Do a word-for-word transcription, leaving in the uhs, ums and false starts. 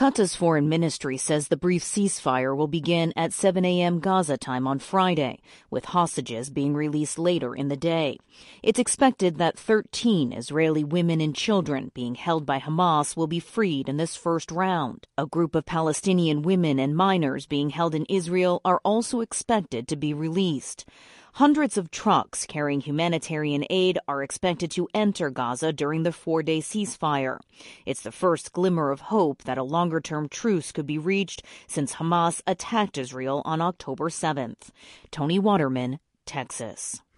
Qatar's foreign ministry says the brief ceasefire will begin at seven a.m. Gaza time on Friday, with hostages being released later in the day. It's expected that thirteen Israeli women and children being held by Hamas will be freed in this first round. A group of Palestinian women and minors being held in Israel are also expected to be released. Hundreds of trucks carrying humanitarian aid are expected to enter Gaza during the four-day ceasefire. It's the first glimmer of hope that a longer-term truce could be reached since Hamas attacked Israel on October seventh. Tony Waterman, Texas.